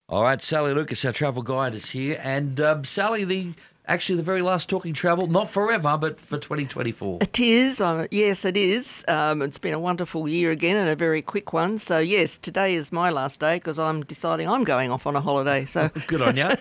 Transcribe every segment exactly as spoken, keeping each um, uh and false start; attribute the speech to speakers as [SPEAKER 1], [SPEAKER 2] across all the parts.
[SPEAKER 1] All right, Sally Lucas, our travel guide, is here. And um, Sally, the actually the very last Talking Travel, not forever, but for twenty twenty-four.
[SPEAKER 2] It is. Uh, yes, it is. Um, it's been a wonderful year again and a very quick one. So, yes, today is my last day because I'm deciding I'm going off on a holiday. So
[SPEAKER 1] Good on you.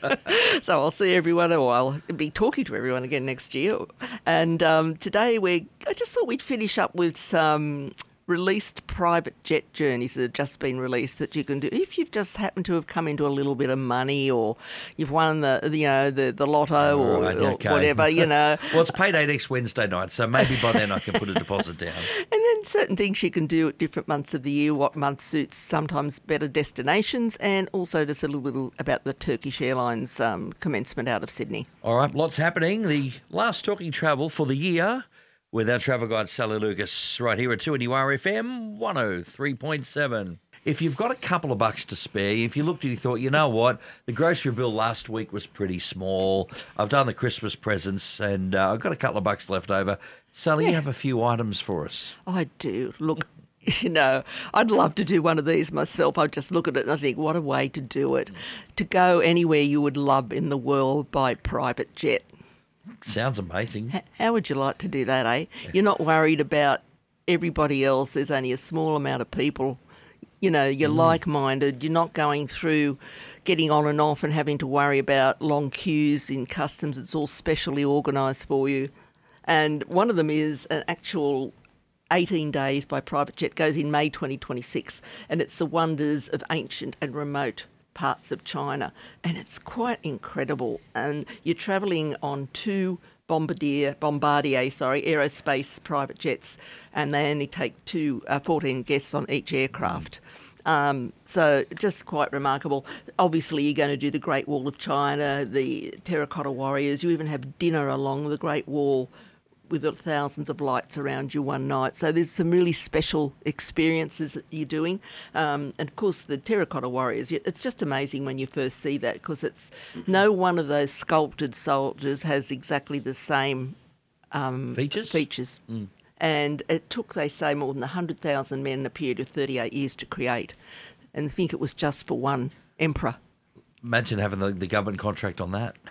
[SPEAKER 2] So I'll see everyone, or I'll be talking to everyone again next year. And um, today we, I just thought we'd finish up with some released private jet journeys that have just been released that you can do if you've just happened to have come into a little bit of money, or you've won the you know the, the lotto or,
[SPEAKER 1] Right,
[SPEAKER 2] or
[SPEAKER 1] okay.
[SPEAKER 2] whatever, you know.
[SPEAKER 1] Well, it's payday next Wednesday night, so maybe by then I can put a deposit down.
[SPEAKER 2] And then certain things you can do at different months of the year, what month suits sometimes better destinations, and also just a little bit about the Turkish Airlines um, commencement out of Sydney.
[SPEAKER 1] All right, lots happening. The last Talking Travel for the year with our travel guide, Sally Lucas, right here at two N U R F M one oh three point seven. If you've got a couple of bucks to spare, if you looked and you thought, you know what, the grocery bill last week was pretty small, I've done the Christmas presents and uh, I've got a couple of bucks left over. Sally,
[SPEAKER 2] Yeah.
[SPEAKER 1] you have a few items for us.
[SPEAKER 2] I do. Look, you know, I'd love to do one of these myself. I just look at it and I think, what a way to do it. To go anywhere you would love in the world by private jet.
[SPEAKER 1] Sounds amazing.
[SPEAKER 2] H- How would you like to do that, eh? You're not worried about everybody else. There's only a small amount of people. You know, you're like-minded. You're not going through getting on and off and having to worry about long queues in customs. It's all specially organised for you. And one of them is an actual eighteen days by private jet, goes in May twenty twenty-six, and it's the wonders of ancient and remote parts of China, and it's quite incredible. And you're travelling on two Bombardier, Bombardier, sorry, aerospace private jets, and they only take two, uh, fourteen guests on each aircraft. Um, so just quite remarkable. Obviously, you're going to do the Great Wall of China, the Terracotta Warriors. You even have dinner along the Great Wall with the thousands of lights around you one night. So there's some really special experiences that you're doing. Um, and of course, the Terracotta Warriors, it's just amazing when you first see that, because it's no one of those sculpted soldiers has exactly the same um,
[SPEAKER 1] Features?
[SPEAKER 2] features. And it took, they say, more than one hundred thousand men in a period of thirty-eight years to create. And I think it was just for one emperor.
[SPEAKER 1] Imagine having the, the government contract on that.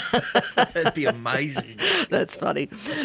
[SPEAKER 1] That'd be amazing.
[SPEAKER 2] That's funny.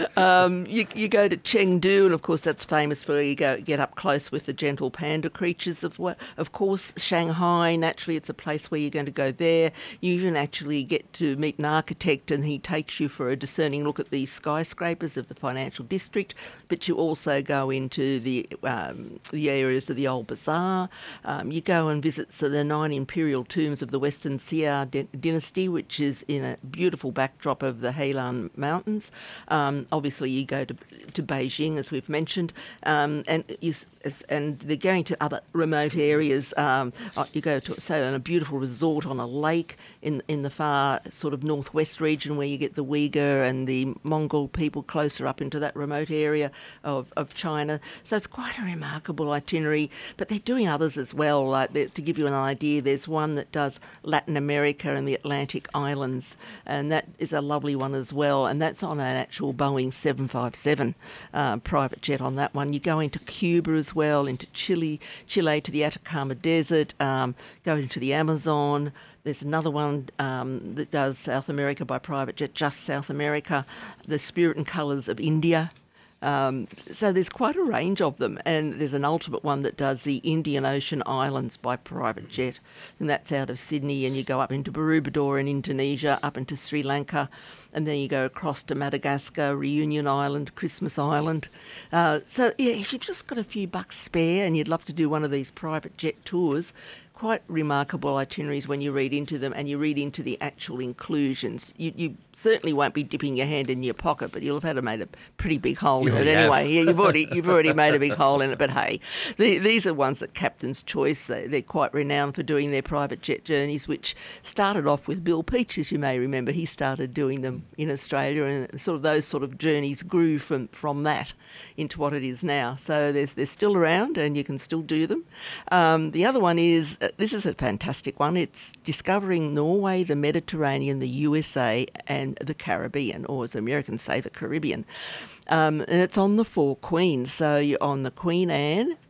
[SPEAKER 2] Um, you, you go to Chengdu, and of course that's famous for you go get up close with the gentle panda creatures. Of what, of course, Shanghai. Naturally, it's a place where you're going to go there. You even actually get to meet an architect, and he takes you for a discerning look at the skyscrapers of the financial district. But you also go into the um, the areas of the old bazaar. Um, you go and visit so the nine imperial tombs of the Western Xia d- dynasty, which is in a beautiful backdrop of the Heilan Mountains. Um, obviously, you go to to Beijing, as we've mentioned, um, and you, and they're going to other remote areas. Um, you go to say on a beautiful resort on a lake in in the far sort of northwest region, where you get the Uyghur and the Mongol people closer up into that remote area of, of China. So it's quite a remarkable itinerary. But they're doing others as well. Like to give you an idea, there's one that does Latin America and the Atlantic Islands, and that is a lovely one as well. And that's on an actual Boeing seven fifty-seven uh, private jet on that one. You go into Cuba as well, into Chile, Chile to the Atacama Desert, um, go into the Amazon. There's another one um, that does South America by private jet, just South America, the Spirit and Colours of India. Um, so there's quite a range of them, and there's an ultimate one that does the Indian Ocean Islands by private jet, and that's out of Sydney, and you go up into Borobudur in Indonesia, up into Sri Lanka, and then you go across to Madagascar, Reunion Island, Christmas Island. Uh, so yeah, if you've just got a few bucks spare and you'd love to do one of these private jet tours, quite remarkable itineraries when you read into them and you read into the actual inclusions. You, you certainly won't be dipping your hand in your pocket, but you'll have had to made a pretty big hole
[SPEAKER 1] You
[SPEAKER 2] in it
[SPEAKER 1] already
[SPEAKER 2] anyway.
[SPEAKER 1] have.
[SPEAKER 2] Yeah, you've already you've already made a big hole in it. But hey, the, these are ones that Captain's Choice. They, they're quite renowned for doing their private jet journeys, which started off with Bill Peach, as you may remember. He started doing them in Australia, and sort of those sort of journeys grew from from that into what it is now. So there's they're still around, and you can still do them. Um, the other one is. This is a fantastic one. It's discovering Norway, the Mediterranean, the U S A, and the Caribbean, or as Americans say, the Caribbean. Um, and it's on the Four Queens. So you're on the Queen Anne,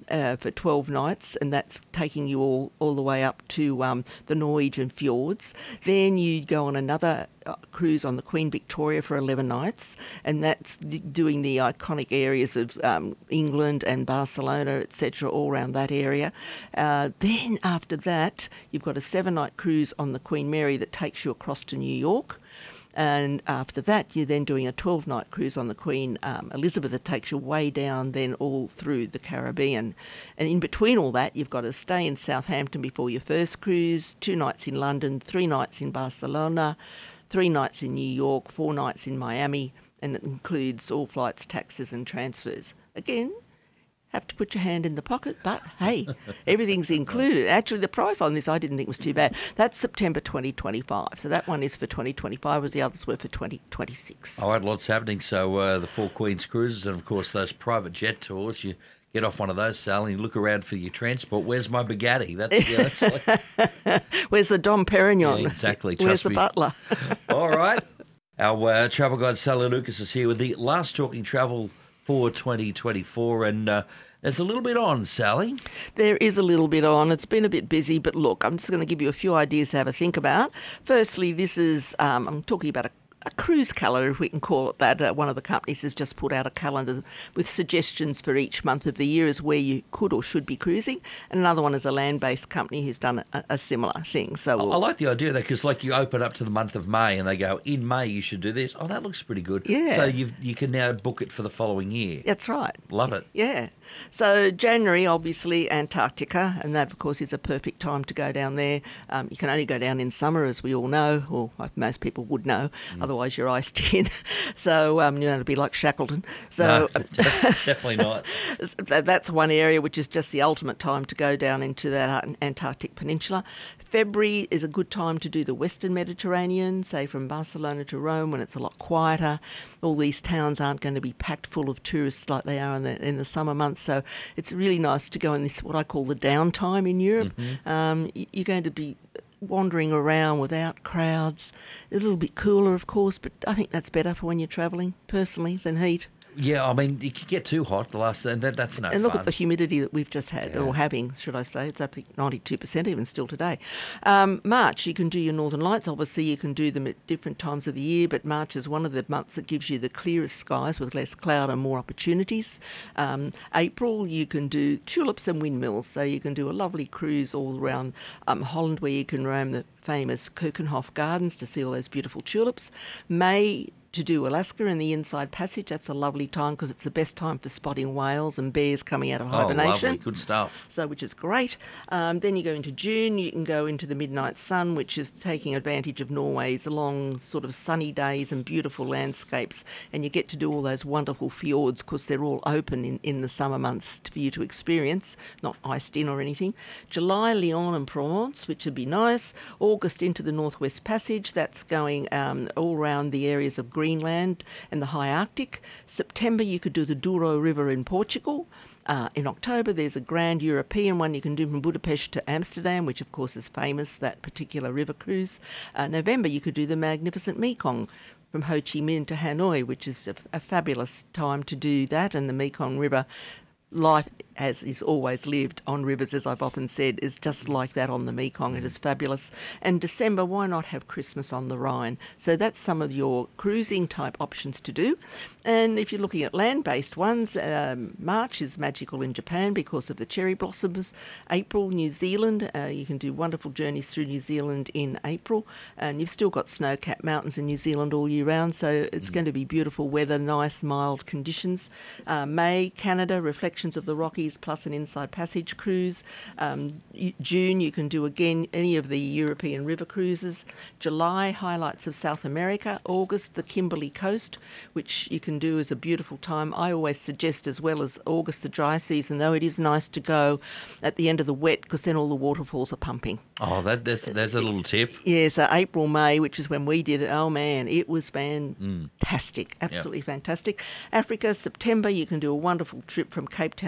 [SPEAKER 2] uh, for twelve nights, and that's taking you all, all the way up to um, the Norwegian fjords. Then you go on another uh, cruise on the Queen Victoria for eleven nights, and that's d- doing the iconic areas of um, England and Barcelona, et cetera, all around that area. Uh, then after that, you've got a seven-night cruise on the Queen Mary that takes you across to New York. And after that, you're then doing a twelve-night cruise on the Queen um, Elizabeth that takes you way down then all through the Caribbean. And in between all that, you've got to stay in Southampton before your first cruise, two nights in London, three nights in Barcelona, three nights in New York, four nights in Miami, and it includes all flights, taxes and transfers. Again, have to put your hand in the pocket, but hey, everything's included. Actually, the price on this I didn't think was too bad. That's September twenty twenty-five. So that one is for twenty twenty-five, whereas the others were for twenty twenty-six.
[SPEAKER 1] All right, lots happening. So uh, the Four Queens cruises and, of course, those private jet tours. You get off one of those, Sal, and you look around for your transport. Where's my Bugatti? That's, yeah, that's like...
[SPEAKER 2] Where's the Dom Perignon?
[SPEAKER 1] Yeah, exactly.
[SPEAKER 2] Where's
[SPEAKER 1] Trust
[SPEAKER 2] the
[SPEAKER 1] me.
[SPEAKER 2] butler?
[SPEAKER 1] All right. Our uh, travel guide, Sally Lucas, is here with the last Talking Travel for twenty twenty-four, and uh, there's a little bit on, Sally.
[SPEAKER 2] There is a little bit on. It's been a bit busy, but look, I'm just going to give you a few ideas to have a think about. Firstly, this is, um, I'm talking about a a cruise calendar, if we can call it that. Uh, one of the companies has just put out a calendar with suggestions for each month of the year as where you could or should be cruising. And another one is a land-based company who's done a, a similar thing. So
[SPEAKER 1] I,
[SPEAKER 2] we'll,
[SPEAKER 1] I like the idea of that because, like, you open up to the month of May and they go, in May you should do this. Oh, that looks pretty good.
[SPEAKER 2] Yeah.
[SPEAKER 1] So you've, you can now book it for the following year.
[SPEAKER 2] That's right.
[SPEAKER 1] Love it.
[SPEAKER 2] Yeah. So January, obviously, Antarctica, and that, of course, is a perfect time to go down there. Um, you can only go down in summer, as we all know, or most people would know. Mm. Otherwise, you're iced in. So, um, you know, it'd be like Shackleton. So
[SPEAKER 1] no, def- definitely not.
[SPEAKER 2] That's one area which is just the ultimate time to go down into that Antarctic peninsula. February is a good time to do the Western Mediterranean, say from Barcelona to Rome, when it's a lot quieter. All these towns aren't going to be packed full of tourists like they are in the in the summer months. So it's really nice to go in this, what I call the downtime in Europe. Mm-hmm. Um, you're going to be wandering around without crowds. A little bit cooler, of course, but I think that's better for when you're travelling, personally, than heat.
[SPEAKER 1] Yeah, I mean, it can get too hot the last, and that, that's no
[SPEAKER 2] And look
[SPEAKER 1] fun.
[SPEAKER 2] at the humidity that we've just had,
[SPEAKER 1] Yeah.
[SPEAKER 2] or having, should I say. It's up to ninety-two percent even still today. Um, March, you can do your Northern Lights. Obviously, you can do them at different times of the year, but March is one of the months that gives you the clearest skies with less cloud and more opportunities. Um, April, you can do tulips and windmills, so you can do a lovely cruise all around um, Holland where you can roam the famous Keukenhof Gardens to see all those beautiful tulips. May, to do Alaska and the Inside Passage. That's a lovely time because it's the best time for spotting whales and bears coming out of
[SPEAKER 1] Oh,
[SPEAKER 2] hibernation.
[SPEAKER 1] lovely. Good stuff.
[SPEAKER 2] So, which is great. Um, then you go into June, you can go into the Midnight Sun, which is taking advantage of Norway's long sort of sunny days and beautiful landscapes. And you get to do all those wonderful fjords because they're all open in, in the summer months for you to experience, not iced in or anything. July, Lyon and Provence, which would be nice. August into the Northwest Passage. That's going um, all around the areas of Greenland and the high Arctic. September, you could do the Douro River in Portugal. Uh, in October, there's a grand European one you can do from Budapest to Amsterdam, which of course is famous, that particular river cruise. Uh, November, you could do the magnificent Mekong from Ho Chi Minh to Hanoi, which is a, a fabulous time to do that. And the Mekong River, life as is always lived on rivers, as I've often said, is just like that on the Mekong. It is fabulous. And December, why not have Christmas on the Rhine? So that's some of your cruising type options to do. And if you're looking at land-based ones, um, March is magical in Japan because of the cherry blossoms. April, New Zealand, uh, you can do wonderful journeys through New Zealand in April. And you've still got snow-capped mountains in New Zealand all year round, so it's mm. going to be beautiful weather, nice, mild conditions. Uh, May, Canada, Reflections of the Rockies, plus an Inside Passage cruise. Um, June, you can do again any of the European river cruises. July, highlights of South America. August, the Kimberley Coast, which you can do as a beautiful time. I always suggest as well as August, the dry season, though it is nice to go at the end of the wet because then all the waterfalls are pumping.
[SPEAKER 1] Oh, that, there's, there's a little tip.
[SPEAKER 2] Yeah, so April, May, which is when we did it, oh man, it was fantastic, absolutely
[SPEAKER 1] Yep.
[SPEAKER 2] fantastic. Africa, September, you can do a wonderful trip from Cape Town to Victoria.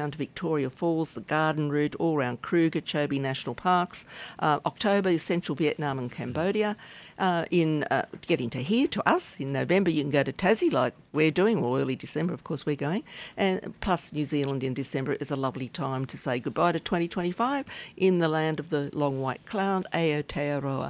[SPEAKER 2] Victoria Falls, the Garden Route, all around Kruger, Chobe National Parks. Uh, October is Central Vietnam and Cambodia. Uh, in uh, getting to here, to us, in November you can go to Tassie like we're doing, or early December, of course, we're going. And plus New Zealand in December is a lovely time to say goodbye to twenty twenty-five in the land of the long white cloud, Aotearoa.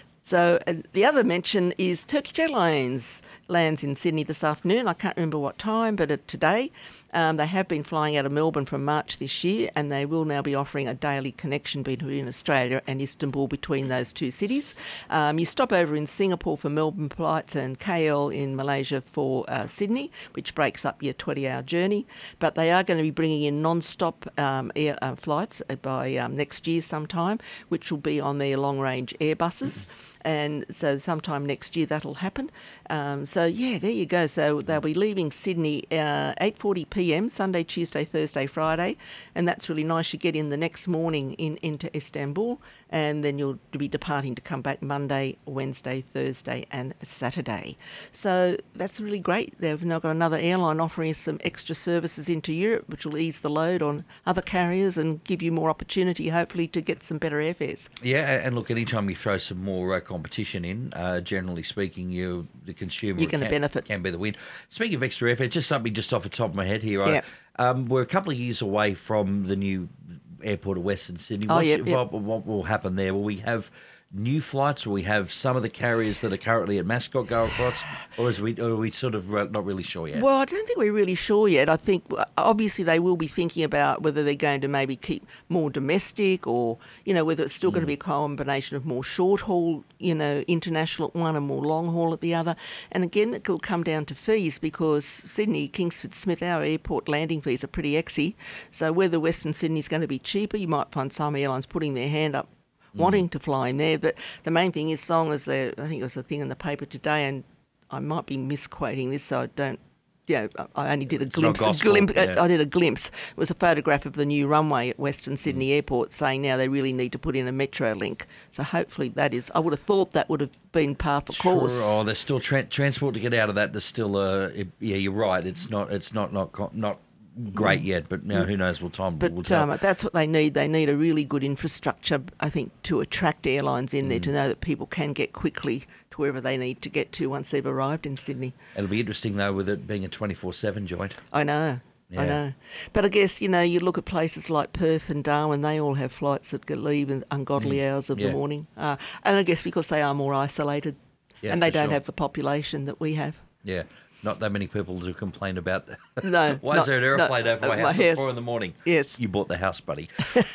[SPEAKER 2] So uh, the other mention is Turkish Airlines lands in Sydney this afternoon. I can't remember what time, but uh, today. Um, they have been flying out of Melbourne from March this year, and they will now be offering a daily connection between Australia and Istanbul between those two cities. Um, you stop over in Singapore for Melbourne flights and K L in Malaysia for uh, Sydney, which breaks up your twenty-hour journey. But they are going to be bringing in non-stop um, air uh, flights by um, next year sometime, which will be on their long-range Airbuses. And so sometime next year that'll happen. Um, so, yeah, there you go. So they'll be leaving Sydney uh, eight forty p m, Sunday, Tuesday, Thursday, Friday. And that's really nice. You get in the next morning in into Istanbul, and then you'll be departing to come back Monday, Wednesday, Thursday and Saturday. So that's really great. They've now got another airline offering us some extra services into Europe, which will ease the load on other carriers and give you more opportunity, hopefully, to get some better airfares.
[SPEAKER 1] Yeah, and look, anytime you throw some more uh, competition in, uh, generally speaking, you the consumer
[SPEAKER 2] You're going to
[SPEAKER 1] can,
[SPEAKER 2] benefit.
[SPEAKER 1] can be the win. Speaking of extra airfare, just something just off the top of my head here.
[SPEAKER 2] Yep.
[SPEAKER 1] I, um, we're a couple of years away from the new airport of Western Sydney.
[SPEAKER 2] Oh,
[SPEAKER 1] What's,
[SPEAKER 2] yep, yep.
[SPEAKER 1] What, what will happen there? Will we have new flights? Will we have some of the carriers that are currently at Mascot go across? Or, is we, or are we sort of uh, not really sure yet?
[SPEAKER 2] Well, I don't think we're really sure yet. I think obviously they will be thinking about whether they're going to maybe keep more domestic, or, you know, whether it's still mm. going to be a combination of more short haul, you know, international at one and more long haul at the other. And again, it will come down to fees, because Sydney, Kingsford Smith, our airport landing fees are pretty exy. So whether Western Sydney's going to be cheaper, you might find some airlines putting their hand up wanting to fly in there. But the main thing is, so long as there, I think it was a thing in the paper today, and I might be misquoting this, so I don't, you know, I only did a
[SPEAKER 1] It's
[SPEAKER 2] glimpse.
[SPEAKER 1] not gospel,
[SPEAKER 2] a glimpse
[SPEAKER 1] yeah.
[SPEAKER 2] I did a glimpse. It was a photograph of the new runway at Western Sydney
[SPEAKER 1] Mm.
[SPEAKER 2] Airport, saying now they really need to put in a metro link. So hopefully that is, I would have thought that would have been par for course.
[SPEAKER 1] Oh, there's still tra- transport to get out of that. There's still, uh, it, yeah, you're right. It's not, it's not, not, co- not great yet, but you know, who knows what time
[SPEAKER 2] But
[SPEAKER 1] will tell.
[SPEAKER 2] um, that's what they need. They need a really good infrastructure, I think, to attract airlines in there, to know that people can get quickly to wherever they need to get to once they've arrived in Sydney.
[SPEAKER 1] It'll be interesting, though, with it being a twenty-four seven joint.
[SPEAKER 2] I know.
[SPEAKER 1] Yeah.
[SPEAKER 2] I know. But I guess, you know, you look at places like Perth and Darwin, they all have flights that could leave in ungodly
[SPEAKER 1] Mm.
[SPEAKER 2] hours of
[SPEAKER 1] Yeah.
[SPEAKER 2] the morning. Uh, and I guess because they are more isolated,
[SPEAKER 1] Yeah,
[SPEAKER 2] and they
[SPEAKER 1] for
[SPEAKER 2] don't
[SPEAKER 1] sure.
[SPEAKER 2] have the population that we have.
[SPEAKER 1] Yeah, not that many people do complain about that.
[SPEAKER 2] No.
[SPEAKER 1] Why
[SPEAKER 2] not,
[SPEAKER 1] is there an aeroplane
[SPEAKER 2] no,
[SPEAKER 1] over my
[SPEAKER 2] uh,
[SPEAKER 1] house
[SPEAKER 2] my
[SPEAKER 1] at
[SPEAKER 2] house.
[SPEAKER 1] four in the morning?
[SPEAKER 2] Yes.
[SPEAKER 1] You bought the house, buddy.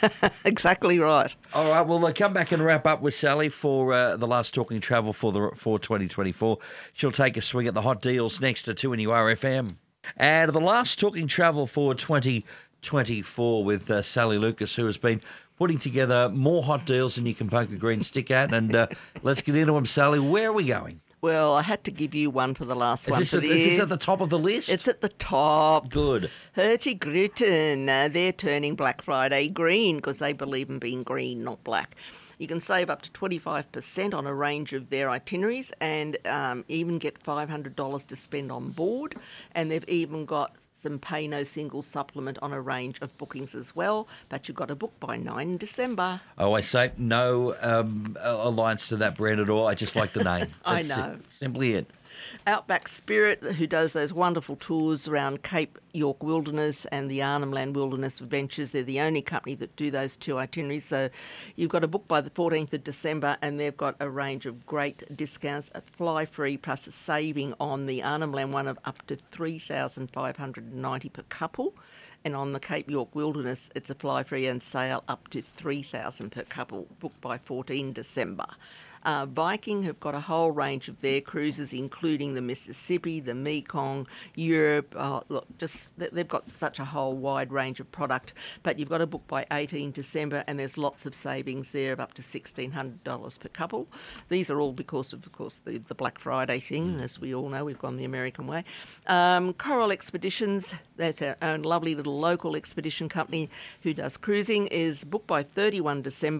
[SPEAKER 2] Exactly right.
[SPEAKER 1] All right, well, uh, come back and wrap up with Sally for uh, the last Talking Travel for the for twenty twenty-four. She'll take a swing at the hot deals next to two N U R F M. And the last Talking Travel for twenty twenty-four with uh, Sally Lucas, who has been putting together more hot deals than you can poke a green stick at. And uh, let's get into them, Sally. Where are we going?
[SPEAKER 2] Well, I had to give you one for the last
[SPEAKER 1] Is
[SPEAKER 2] one.
[SPEAKER 1] this,
[SPEAKER 2] for
[SPEAKER 1] at,
[SPEAKER 2] the
[SPEAKER 1] is this
[SPEAKER 2] year.
[SPEAKER 1] at the top of the list?
[SPEAKER 2] It's at the top.
[SPEAKER 1] Good.
[SPEAKER 2] Hertie Gritton, uh, they're turning Black Friday green because they believe in being green, not black. You can save up to twenty-five percent on a range of their itineraries, and um, even get five hundred dollars to spend on board. And they've even got some pay no single supplement on a range of bookings as well. But you've got to book by nine December.
[SPEAKER 1] Oh, I say no um, alliance to that brand at all. I just like the name.
[SPEAKER 2] I
[SPEAKER 1] That's
[SPEAKER 2] know.
[SPEAKER 1] it. Simply it.
[SPEAKER 2] Outback Spirit, who does those wonderful tours around Cape York Wilderness and the Arnhem Land Wilderness Adventures. They're the only company that do those two itineraries. So you've got to book by the fourteenth of December, and they've got a range of great discounts, a fly free plus a saving on the Arnhem Land one of up to three thousand five hundred ninety dollars per couple. And on the Cape York Wilderness, it's a fly free and sale up to three thousand dollars per couple, booked by fourteenth December. Uh, Viking have got a whole range of their cruises, including the Mississippi, the Mekong, Europe. Oh, look, just they've got such a whole wide range of product. But you've got to book by eighteenth December, and there's lots of savings there of up to sixteen hundred dollars per couple. These are all because of, of course, the, the Black Friday thing. As we all know, we've gone the American way. Um, Coral Expeditions, that's our own lovely little local expedition company who does cruising, is booked by thirty-first December.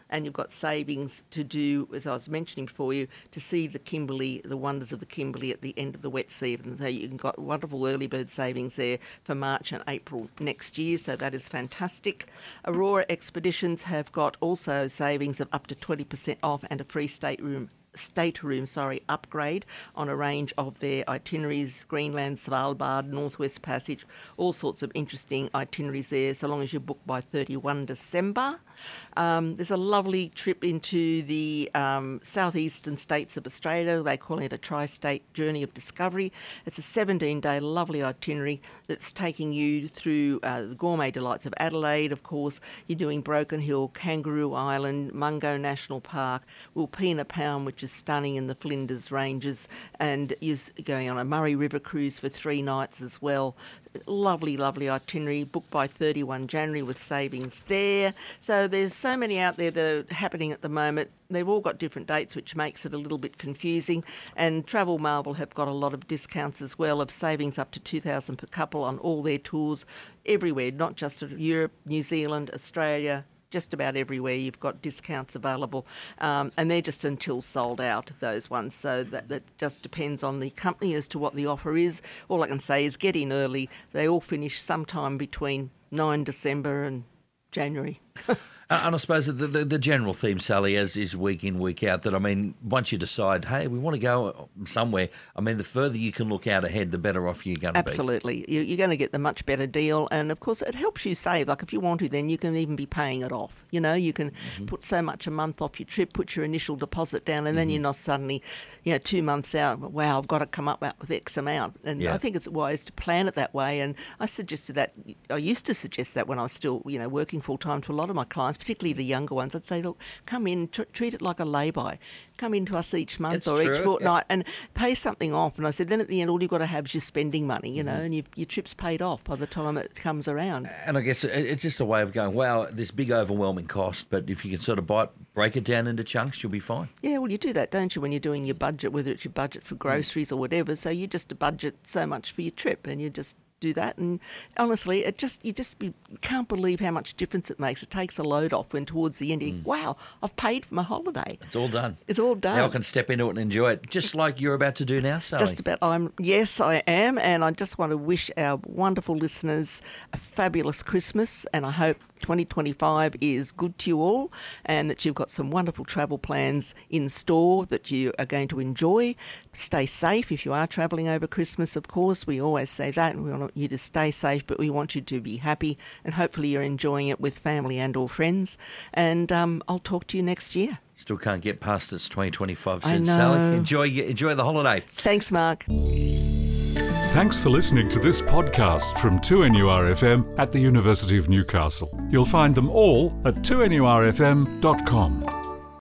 [SPEAKER 2] and you've got savings to do, as I was mentioning before you, to see the Kimberley, the wonders of the Kimberley at the end of the wet season. So you've got wonderful early bird savings there for March and April next year, so that is fantastic. Aurora Expeditions have got also savings of up to twenty percent off and a free stateroom stateroom, sorry, upgrade on a range of their itineraries, Greenland, Svalbard, Northwest Passage, all sorts of interesting itineraries there, so long as you book by thirty-first December. Um, there's a lovely trip into the um, southeastern states of Australia. They call it a tri-state journey of discovery. It's a seventeen-day lovely itinerary that's taking you through uh, the gourmet delights of Adelaide, of course. You're doing Broken Hill, Kangaroo Island, Mungo National Park, Wilpena Pound, which is stunning in the Flinders Ranges, and you're going on a Murray River cruise for three nights as well. Lovely, lovely itinerary, booked by thirty-first January with savings there. So there's so many out there that are happening at the moment. They've all got different dates, which makes it a little bit confusing. And Travel Marble have got a lot of discounts as well, of savings up to two thousand dollars per couple on all their tours everywhere, not just Europe, New Zealand, Australia, just about everywhere you've got discounts available, um, and they're just until sold out, those ones, so that, that just depends on the company as to what the offer is. All I can say is get in early. They all finish sometime between the ninth of December and January.
[SPEAKER 1] And I suppose the, the, the general theme, Sally, as is week in, week out, that, I mean, once you decide, hey, we want to go somewhere, I mean, the further you can look out ahead, the better off you're going to
[SPEAKER 2] Absolutely. be. Absolutely. You're going to get the much better deal. And, of course, it helps you save. Like, if you want to, then you can even be paying it off. You know, you can mm-hmm. put so much a month off your trip, put your initial deposit down, and mm-hmm. then you're not suddenly, you know, two months out, wow, I've got to come up with X amount. And yeah. I think it's wise to plan it that way. And I suggested that, I used to suggest that when I was still, you know, working full-time to a lot of my clients, particularly the younger ones. I'd say, look, come in, tr- treat it like a lay-by. Come into us each month
[SPEAKER 1] it's
[SPEAKER 2] or
[SPEAKER 1] true.
[SPEAKER 2] each fortnight yeah. and pay something off. And I said, then at the end, all you've got to have is your spending money, you know, mm-hmm. and you've, your trip's paid off by the time it comes around.
[SPEAKER 1] And I guess it's just a way of going, wow, this big overwhelming cost, but if you can sort of bite, break it down into chunks, you'll be fine.
[SPEAKER 2] Yeah, well, you do that, don't you, when you're doing your budget, whether it's your budget for groceries mm. or whatever. So you just budget so much for your trip, and you just do that. And honestly, it just you just be, you can't believe how much difference it makes. It takes a load off when towards the end you mm. think, wow, I've paid for my holiday.
[SPEAKER 1] It's all done.
[SPEAKER 2] It's all done.
[SPEAKER 1] Now I can step into it and enjoy it, just like you're about to do now, Sally.
[SPEAKER 2] Just about. I'm yes, I am, and I just want to wish our wonderful listeners a fabulous Christmas, and I hope twenty twenty-five is good to you all, and that you've got some wonderful travel plans in store that you are going to enjoy. Stay safe if you are travelling over Christmas, of course. We always say that, and we want you to stay safe, but we want you to be happy, and hopefully you're enjoying it with family and or friends. And um, I'll talk to you next year.
[SPEAKER 1] Still can't get past it's twenty twenty-five
[SPEAKER 2] I
[SPEAKER 1] since,
[SPEAKER 2] know.
[SPEAKER 1] Sally. Enjoy, enjoy the holiday.
[SPEAKER 2] Thanks, Mark.
[SPEAKER 3] Thanks for listening to this podcast from two N U R F M at the University of Newcastle. You'll find them all at two N U R F M dot com.